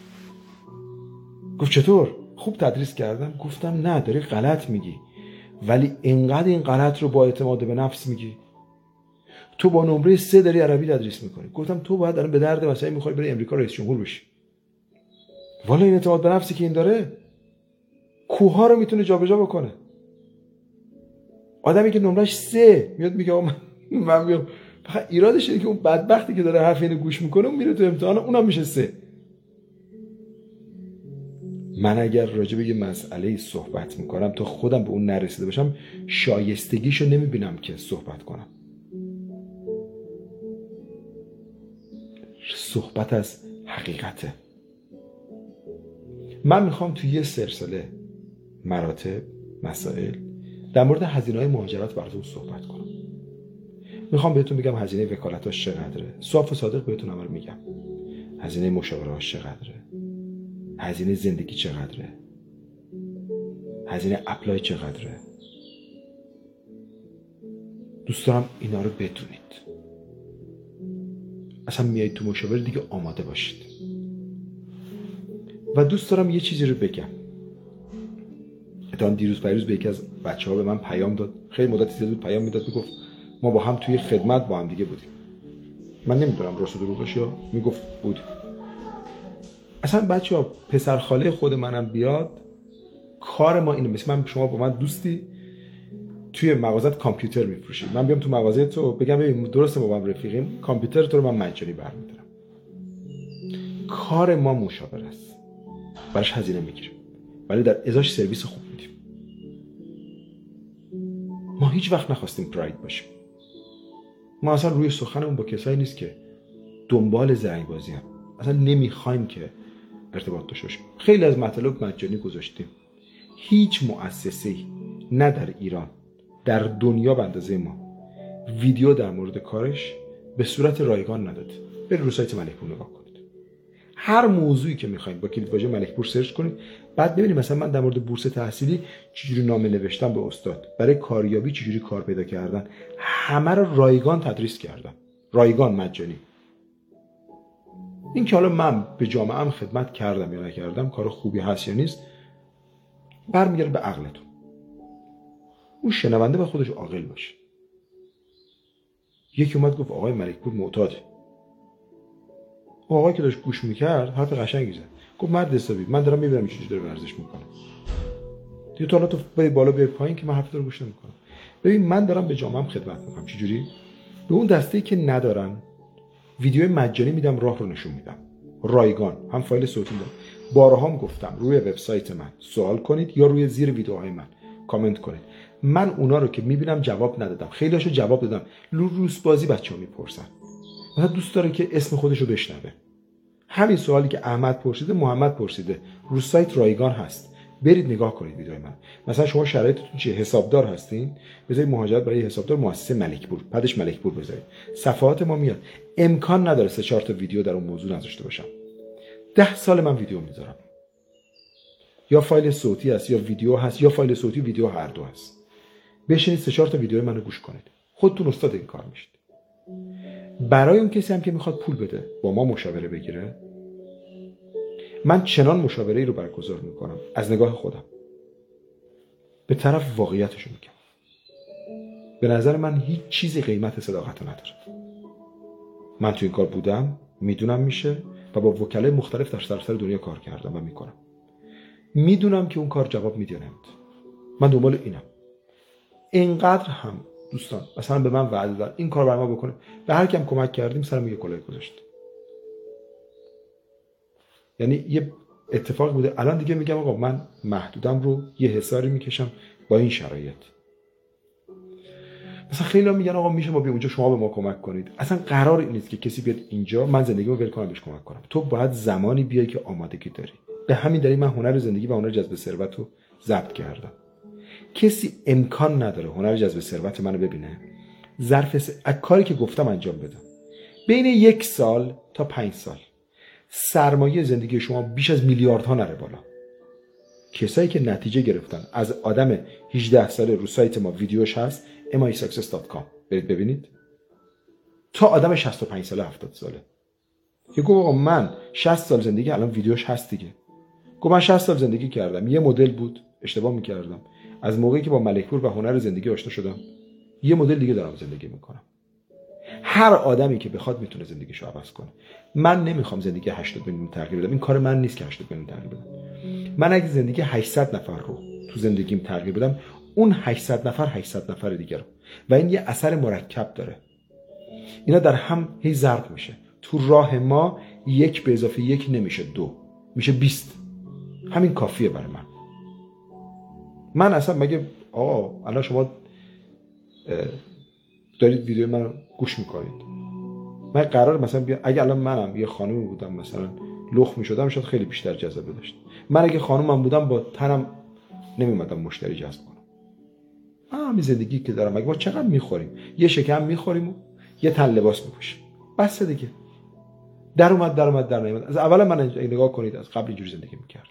گفت چطور؟ خوب تدریس کردم؟ گفتم نه داری غلط میگی، ولی اینقدر این غلط رو با اعتماد به نفس میگی. تو با نمره 3 داری عربی تدریس میکنی. گفتم تو باید الان به درد مثلا میخوای بری امریکا رئیس جمهور بشی. والا این اعتماد به نفسی که این داره کوها رو میتونه جابجا بکنه. آدمی که نمرش 3 میاد میگه من میام، فقط ایرادش اینه که اون بدبختی که داره حرف اینو گوش میکنه اون میره تو امتحان اونم میشه 3. من اگر راجع به یه مسئله صحبت میکنم تا خودم به اون نرسیده باشم، شایستگیشو نمیبینم که صحبت کنم. صحبت از حقیقته. من میخوام توی یه سلسله مراتب مسائل در مورد هزینه‌های مهاجرت براتون صحبت کنم. میخوام بهتون بگم هزینه وکالتاش چقدره. صاف و صادق بهتون عمل میگم. هزینه مشاوره‌هاش چقدره، هزینه زندگی چقدره، هزینه اپلای چقدره. دوست دارم اینا رو بدونید. اصلا میایید تو مشاوره دیگه آماده باشید. و دوست دارم یه چیزی رو بگم. اتفاقاً دیروز پیروز به یکی از بچه‌ها به من پیام داد. خیلی مدتی زیاد بود پیام میداد، میگفت ما با هم توی خدمت با هم دیگه بودیم. من نمیدونم راست دروغش یا میگفت بود. اصلا بچه‌ها پسر خاله خود منم بیاد، کار ما اینه. مثل من شما با من دوستی توی مغازات کامپیوتر میفروشی، من بیام تو مغازه تو بگم ببین درسته ما با هم رفیقیم، کامپیوتر تو رو من مجانی برمی‌دارم. کار ما مشاوره است، براش هزینه میگیریم ولی در ازاش سرویس خوب میدیم. ما هیچ وقت نخواستیم پراید باشیم. ما اصلا روی سخنمون با کسایی نیست که دنبال زرنگ بازی هم. اصلا نمیخوایم که ارتباط داشته باشیم. خیلی از مطالب مجانی گذاشتیم. هیچ مؤسسه‌ای نه در ایران در دنیا به اندازه ما ویدیو در مورد کارش به صورت رایگان نداده. برید رو سایت ملکپور نگاه کنید. هر موضوعی که میخواین با کلیدواژه ملکپور سرچ کنید، بعد ببینید مثلا من در مورد بورس تحصیلی چجوری نامه نوشتم به استاد، برای کاریابی چجوری کار پیدا کردن، همه رو رایگان تدریس کردم، رایگان مجانی. این که حالا من به جامعه‌ام خدمت کردم یا نکردم، کار خوبی هست یا نیست، برمیگرده به عقلتون. اون شنونده باید خودش عاقل باشه. یکی اومد گفت آقای ملکپور معتاده. آقایی که داشت گوش میکرد حرف قشنگی زد. گفت مرد حسابی، من دارم میبینم چجوری داره ورزش میکنه. دیگه تو حالا تو بری بالا بیای پایین که من حرف رو گوش نمیکنم. ببین من دارم به جامعه‌ام خدمت میکنم. چجوری؟ به اون دسته‌ای که ندارن ویدیو مجانی میدم، راه رو نشون میدم، رایگان، هم فایل صوتی میدم. بارها هم گفتم روی وبسایت من سوال کنید یا روی زیر ویدیوهای من کامنت کنید. من اونا رو که میبینم جواب ندادم، خیلیاشو جواب دادم. روس بازی بچه‌ها میپرسن، مثلا دوست داره که اسم خودش رو بشنوه. همین سوالی که احمد پرسیده محمد پرسیده، رو سایت رایگان هست، برید نگاه کنید ویدیوهای من. مثلا شما شرایطتون چیه؟ حسابدار هستین، بذارید مهاجرت برای حسابدار مؤسسه ملکپور، بعدش ملکپور بذارید، صفحات ما میاد. امکان نداره 3-4 تا ویدیو در اون موضوع نذاشته باشم. 10 سال من ویدیو میذارم، یا فایل صوتی هست یا ویدیو هست، یا فایل صوتی ویدیو هر دو هست. بشینید 3-4 تا ویدیو منو گوش کنید، خودتون استاد این کار میشید. برای اون کسی هم که میخواد پول بده با ما مشاوره بگیره، من چنان مشاوره‌ای رو برگزار میکنم از نگاه خودم، به طرف واقعیتشو میگم. به نظر من هیچ چیزی قیمت صداقت رو نداره. من تو این کار بودم، میدونم میشه و با وکلای مختلف در سراسر دنیا کار کردم و میکنم. میدونم که اون کار جواب میده نمیده. من دنبال اینم. اینقدر هم دوستان مثلا به من وعده دادن این کار برام بکنه، به هر کیم کمک کردیم سرم یه کلاه گذاشت. یعنی یه اتفاق بوده. الان دیگه میگم آقا من محدودم رو یه حساری میکشم با این شرایط. مثلا خیلی ها میگن آقا میشه ما بیام اونجا شما به ما کمک کنید. اصلا قرار این نیست که کسی بیاد اینجا من زندگیمو ول کنم بهش کمک کنم. تو باید زمانی بیای که آمادگی داری. به همین دلیل من هنر زندگی و هنر جذب ثروت رو ضبط کردم. کسی امکان نداره هنر جذب ثروت منو ببینه ظرف کاری که گفتم انجام بدم. بین 1 سال تا 5 سال سرمایه زندگی شما بیش از میلیاردها نره بالا. کسایی که نتیجه گرفتن از آدم 18 ساله رو سایت ما ویدیوش هست mysuccess.com، برید ببینید، تا آدم 65 ساله 70 ساله. که گفت آقا من 60 سال زندگی، الان ویدیوش هست دیگه. گفت من 60 سال زندگی کردم، یه مدل بود اشتباه میکردم، از موقعی که با ملکپور و هنر زندگی آشنا شدم یه مدل دیگه دارم زندگی میکنم. هر آدمی که بخواد میتونه زندگیشو عوض کنه. من نمیخوام زندگی 80 میلیون تغییر بدم، این کار من نیست که 80 میلیون تغییر بدم. من اگه زندگی 800 نفر رو تو زندگیم تغییر بدم، اون 800 نفر 800 نفر دیگه رو، و این یه اثر مرکب داره، اینا در هم هی ضرب میشه. تو راه ما 1 به اضافه 1 نمیشه 2، میشه 20. همین کافیه برای من. من اصلا مگه آقا الان شما دارید ویدیو من رو گوش میکنید، من قرار مثلا اگه الان منم یه خانومی بودم مثلا لخ میشدم شاید خیلی بیشتر جذابه داشت. من اگه خانومم بودم با تنم نمیومدم مشتری جذب کنم. همین زندگی که دارم، اگه ما چقدر میخوریم، یه شکم میخوریم و یه تن لباس میپوشیم، بس دیگه. در اومد. از اول من نگاه کنید، از قبل اینجوری زندگی میکردم.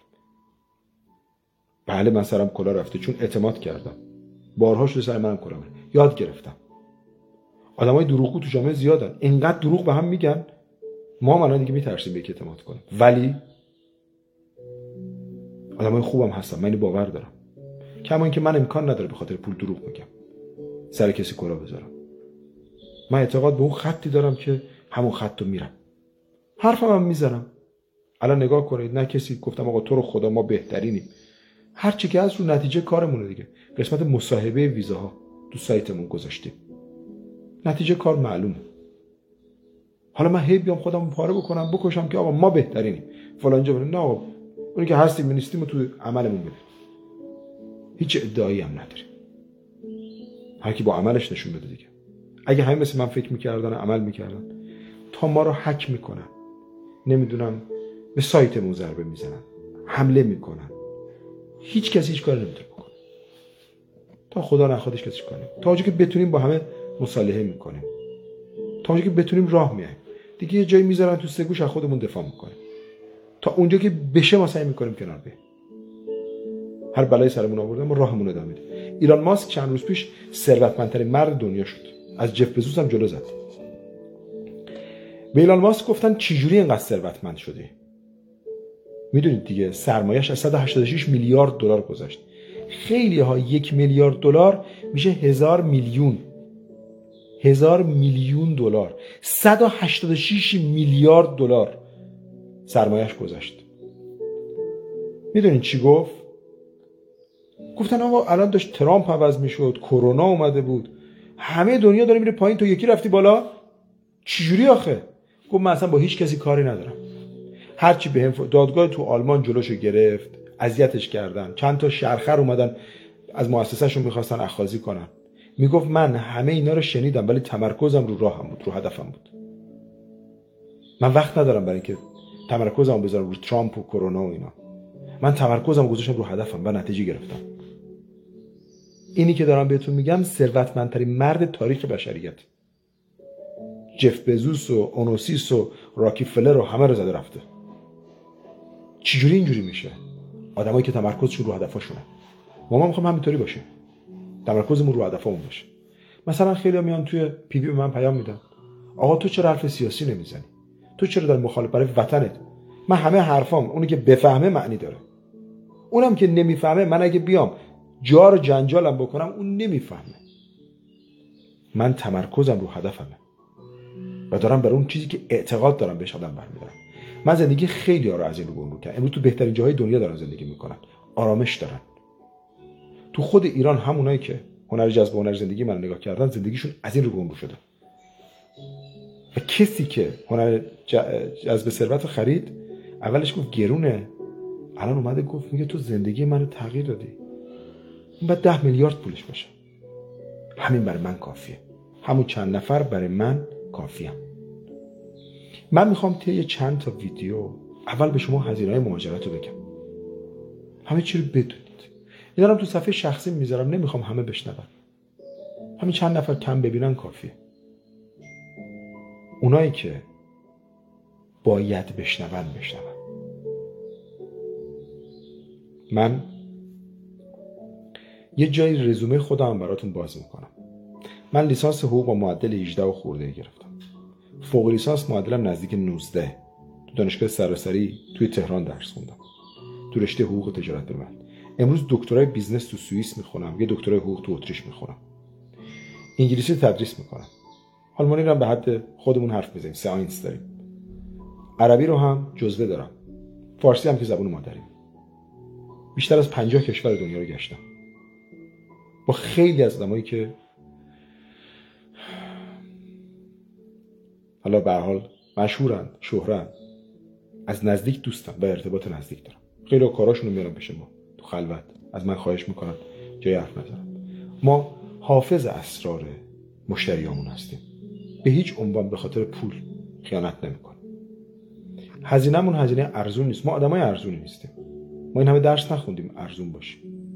بله من سرم کلا رفته چون اعتماد کردم. بارها شده سر منم کلا یاد گرفتم. آدمای دروغگو تو جامعه زیادن. اینقدر دروغ به هم میگن ما الان دیگه میترسیم به یک اعتماد کنیم. ولی آدمای خوبم هستن، من اینو باور دارم. کما اینکه من امکان نداره به خاطر پول دروغ بگم، سر کسی کلا بذارم. من اعتقاد به اون خطی دارم که همون خط رو میرم، حرفم هم میزنم. الان نگاه کنید، نه کسی گفتم آقا تو رو خدا ما بهترینیم، هر چی که از رو نتیجه کارمونه دیگه. قسمت مصاحبه ویزاها تو سایتمون گذاشتیم، نتیجه کار معلومه. حالا من هی بیام خودم پاره بکنم بکشم که آقا ما بهترینیم فلان جا، نه آقا اونی که هستیم نیستیم تو عملمون ببین. هیچ ادعایی هم نداریم، هر کی با عملش نشون بده دیگه. اگه همه مثل من فکر میکردن عمل میکردن، تا ما رو هک میکنن، نمیدونم به سایتمون ضربه میزنن، حمله میکنن، هیچ کسی هیچ کاری نمیتونه بکنه. تا خدا نخوادش کسی کاری نمیکنه. تا اونجا که بتونیم با همه مصالحه میکنیم، تا اونجا که بتونیم راه میایم دیگه. یه جایی میذارن تو سه گوش از خودمون دفاع میکنیم، تا اونجا که بشه ما سعی میکنیم کنار بیایم. هر بلای سرمون آوردن ما راهمون ادامه میدیم. ایلان ماسک چند روز پیش ثروتمندترین مرد دنیا شد، از جف بزوس هم جلو زد. به ایلان ماسک گفتن چجوری اینقدر ثروتمند شدی؟ میدونید دیگه، سرمایه‌اش از 186 میلیارد دلار گذشت. خیلی ها 1 میلیارد دلار میشه 1000 میلیون. 1000 میلیون دلار، 186 میلیارد دلار سرمایه‌اش گذشت. میدونید چی گفت؟ گفتن آقا الان داشت ترامپ عوض میشد، کرونا اومده بود، همه دنیا داره میره پایین، تو یکی رفتی بالا، چجوری آخه؟ گفت من اصلا با هیچ کسی کاری ندارم. هرچی بهم دادگاه تو آلمان جلوشو گرفت، اذیتش کردن، چند تا شرخر اومدن از مؤسسه‌شون میخواستن اخاذی کنن. میگفت من همه اینا رو شنیدم ولی تمرکزم رو راهم بود، رو هدفم بود. من وقت ندارم برای اینکه تمرکزمو بذارم رو ترامپ و کرونا و اینا. من تمرکزم گذاشتم رو هدفم و نتیجه گرفتم. اینی که دارم بهتون میگم ثروتمندترین مرد تاریخ بشریت. جف بزوس و اونوسیس و راکیفلر رو همه رو زده رفته. چجوری اینجوری میشه؟ آدمایی که تمرکزشون رو هدفاشونه. ما میخوام همینطوری باشیم، تمرکزمون رو هدفمون باشه. مثلا خیلی‌ها میان توی پی وی به من پیام میدن، آقا تو چرا حرف سیاسی نمیزنی؟ تو چرا در مخالفت برای وطنت؟ من همه حرفام اونی که بفهمه معنی داره، اونم که نمیفهمه من اگه بیام جار جنجالم بکنم اون نمیفهمه. من تمرکزم رو هدفمه و دارم برای اون چیزی که اعتقاد دارم بهش آدم برمی‌دارم. من زندگی خیلی ها رو از این رو به اون رو کردم. امروز تو بهترین جاهای دنیا دارن زندگی میکنن، آرامش دارن. تو خود ایران همونایی که هنر جذب هنر زندگی من نگاه کردن، زندگیشون از این رو به اون رو شده. و کسی که هنر جذب ثروت خرید، اولش گفت گرونه، الان اومده گفت میگه تو زندگی منو تغییر دادی. این باید 10 میلیارد پولش باشه. همین برای من کافیه. همون چند نفر برای من کافیه. من میخوام طی چند تا ویدیو اول به شما هزینه‌های مهاجرت رو بگم، همه چی رو بدونید. اینا رو تو صفحه شخصی میذارم، نمیخوام همه بشنون، همین چند نفر کم ببینن کافیه. اونایی که باید بشنون. من یه جایی رزومه خودم براتون باز میکنم. من لیسانس حقوق با معدل 18 و خورده گرفتم. فوق لیسانس معدلم نزدیک 19. تو دانشگاه سراسری توی تهران درس خوندم، تو رشته حقوق تجارت بین الملل. امروز دکترای بیزنس تو سوئیس میخونم، یه دکترای حقوق تو اتریش میخونم. انگلیسی تدریس میکنم. آلمانی رو هم به حد خودمون حرف میزنیم، ساینس داریم. عربی رو هم جزوه دارم. فارسی هم که زبان مادریم. بیشتر از 50 کشور دنیا رو گشتم. با خیلی از آدمایی که حالا به هر حال مشهورن، شهرن، از نزدیک دوستم و ارتباط نزدیک دارم. خیلی کاراشون رو میارم پیش ما تو خلوت، از من خواهش میکنن جای حرف نزنم. ما حافظ اسرار مشتریامون هستیم. به هیچ عنوان به خاطر پول خیانت نمیکنیم. هزینه‌مون هزینه ارزون نیست. ما آدمای ارزونی نیستیم. ما این همه درس نخوندیم ارزون باشیم.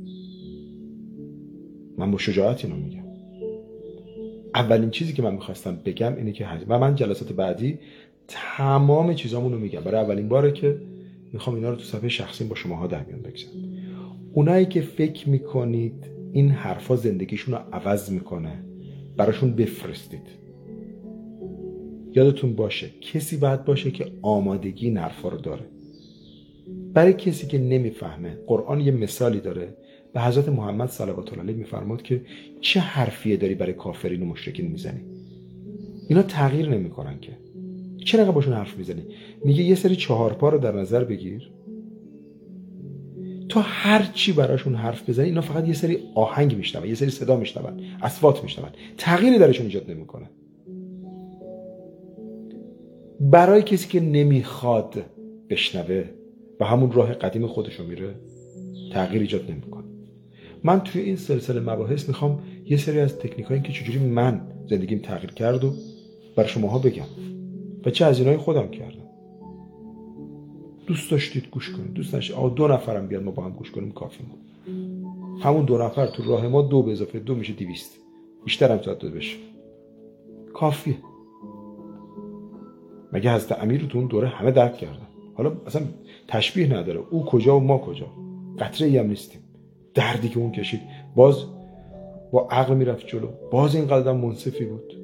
من با شجاعت اینو میگم. اولین چیزی که من میخواستم بگم اینه که و من جلسات بعدی تمام چیزامون رو میگم. برای اولین باره که میخوام اینا رو تو صفحه شخصیم با شماها در میون بگذارم. اونایی که فکر میکنید این حرفا زندگیشون رو عوض میکنه، براشون بفرستید. یادتون باشه کسی باید باشه که آمادگی این حرفا رو داره. برای کسی که نمیفهمه، قرآن یه مثالی داره. به حضرت محمد صلوات الله علیه میفرماد که چه حرفیه داری برای کافرین و مشرکین میزنی؟ اینا تغییر نمیکنن که. چرا باشون حرف میزنی؟ میگه یه سری 4 پا رو در نظر بگیر، تو هر چی براشون حرف بزنی اینا فقط یه سری آهنگ میشنون، یه سری صدا میشنون، اصوات میشنون، تغییری درشون ایجاد نمیکنه. برای کسی که نمیخواد بشنوه و همون راه قدیم خودشو میره، تغییر ایجاد نمیکنه. من توی این سلسله مباحث میخوام یه سری از تکنیکایی که چجوری من زندگیم تغییر کرد و برای شماها بگم و چه از اینای خودم کردم. دوست داشتید گوش کنید، دوست داشتید 2 نفرم بیاد ما با هم گوش کنیم، کافی ما. همون 2 نفر تو راه ما 2 به اضافه 2 میشه 200. بیشتر هم شاید بشه. کافیه. مگه حضرت امیر رو تو اون دوره همه درک کردن؟ حالا اصلا تشبیه نداره، او کجا و ما کجا، قطره ای هم نیستیم. دردی که اون کشید باز با عقل میرفت جلو، باز این قدم منصفی بود.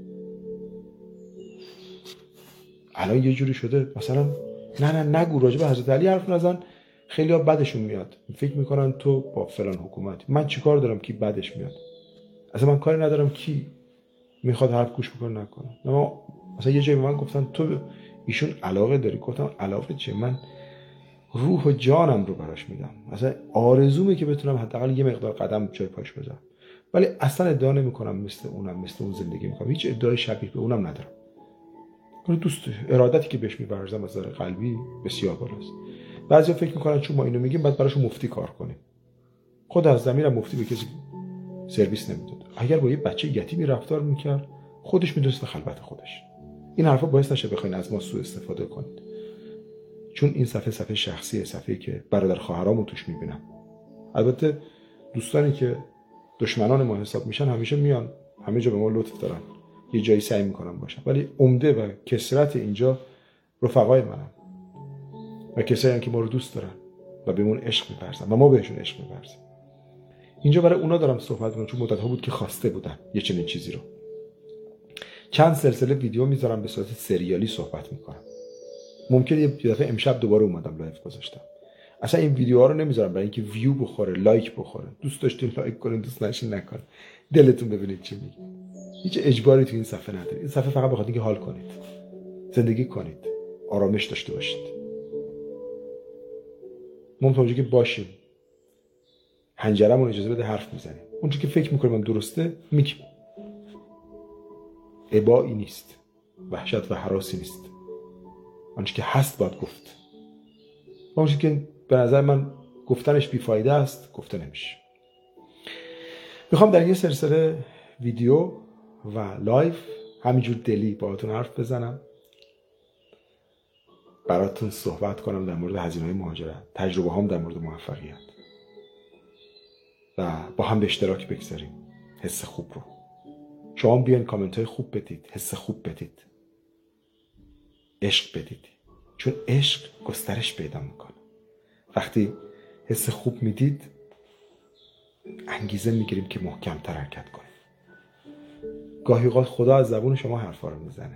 الان یه جوری شده مثلا نه نگو راجع به حضرت علی حرف نزن، خیلی ها بدشون میاد، فکر میکنن تو با فلان حکومتی. من چیکار دارم کی بدش میاد؟ اصلا من کاری ندارم کی میخواد حرف گوش بکنه نکنه. اما مثلا یه جایی به من گفتن تو ایشون علاقه داری؟ گفتم علاقه چیه؟ من روح و جانم رو براش میدم. مثلا آرزومه که بتونم حداقل یه مقدار قدم جای پاش بذارم، ولی اصلا ادعا نمیکنم مثل اون زندگی میکنم. هیچ ادعای شبیه به اونم ندارم. دوست ارادتی که بهش می‌ورزم از نظر قلبی بسیار بالاست. بعضیا فکر میکنن چون ما اینو میگیم بعد براشون مفتی کار کنیم. خود از ضمیرم مفتی به کسی سرویس نمیداد. اگر با یه بچه یتیمی رفتار میکرد خودش میدونست خلوت خودش. این حرفا باعث نشه بخواید از ما سوء استفاده کنید. چون این صفحه شخصیه، صفحه‌ای که برادر خواهرامو توش میبینم. البته دوستانی که دشمنان ما حساب میشن همیشه میان همه جا به ما لطف دارن، یه جایی سعی میکنم باشم، ولی عمده و کثرت اینجا رفقای منم و کسایی که ما رو دوست دارن و بهمون عشق می‌ورزن و ما بهشون عشق می‌ورزیم. اینجا برای اونا دارم صحبت می‌کنم چون مدت‌ها بود که خواسته بودن یه چنین چیزی رو. چند سلسله ویدیو میذارم به صورت سریالی صحبت میکنم. ممکنه یه دفعه امشب دوباره اومدم لایو گذاشتم. اصلا این ویدیوها رو نمیذارم برای اینکه ویو بخوره، لایک بخوره. دوست داشتین لایک کنین، دوست داشتین نکنین. دلتون ببینید چی میگه. هیچ اجباری تو این صفحه نداره. این صفحه فقط بخاطر اینکه حال کنید، زندگی کنید، آرامش داشته باشید. ممکنه که باشیم. حنجرمون اجازه بده حرف میزنیم. اونجا که فکر میکنیم درسته میگیم. ابایی نیست، وحشت و هراسی نیست. آنچه که هست باید گفت. آنچه که به نظر من گفتنش بیفایده است گفته نمیشه. میخوام در یه سلسله ویدیو و لایف همینجور دلی باهاتون حرف بزنم، براتون صحبت کنم در مورد هزینه‌های مهاجرت، تجربه هام در مورد موفقیت و با هم به اشتراک بگذاریم حس خوب رو. شما بیاین کامنت های خوب بدید، حس خوب بدید، عشق بدید، چون عشق گسترش پیدا میکنه. وقتی حس خوب میدید انگیزه میگیریم که محکم‌تر حرکت کنیم. گاهی اوقات خدا از زبون شما حرفا رو میزنه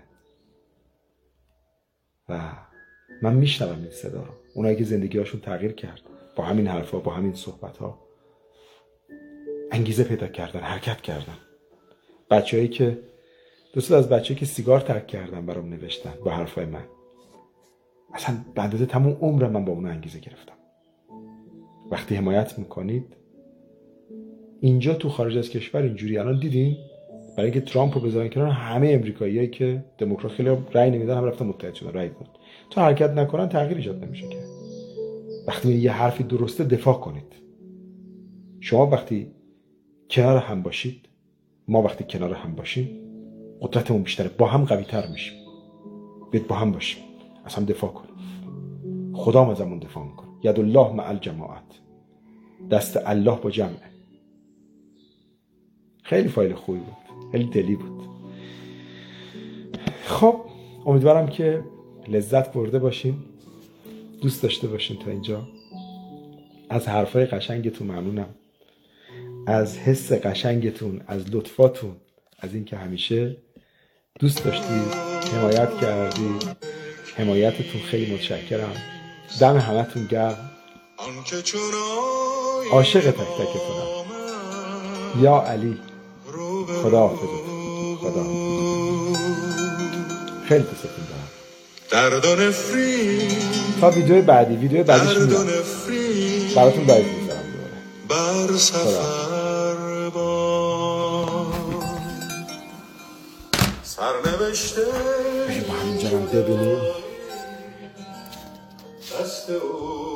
و من میشنوم این صدا رو. اونایی که زندگی‌هاشون تغییر کرد با همین حرفا، با همین صحبت‌ها، انگیزه پیدا کردن، حرکت کردن. بچه‌هایی که از بچه‌ای که سیگار ترک کردن برام نوشتن با حرفای من. اصلا به اندازه تمام عمرم من با اون انگیزه گرفتم. وقتی حمایت میکنید، اینجا تو خارج از کشور اینجوری الان دیدین، برای اینکه ترامپ رو بذارن کنار، همه امریکاییایی که دموکرات خیلی رأی نمیدن هم رفتن متحد شدن رأی دادن. تو حرکت نکنن تغییر ایجاد نمیشه که. وقتی یه حرفی درسته دفاع کنید. شما وقتی کنار هم باشید، ما وقتی کنار هم باشیم قدرتمون بیشتره، با هم قوی تر میشیم. بیاید با هم باشیم، از هم دفاع کنیم. خدا هم ازمون دفاع میکنه. ید الله مع الجماعت، دست الله با جمعه. خیلی فایل خوبی بود، خیلی دلی بود. خب امیدوارم که لذت برده باشین، دوست داشته باشین. تا اینجا از حرفای قشنگتون ممنونم، از حس قشنگتون، از لطفاتون، از اینکه همیشه دوست داشتید، حمایت کردید. حمایتتون خیلی متشکرم. دم همتون گرم. عاشق تک تکتونم. یا علی، خدا حافظتون. خدا خیلی دوستتون دارم. تا ویدیو بعدیش میدم براتون لایو میذارم دوباره. سرنوشته با همینجا رو ببینیم.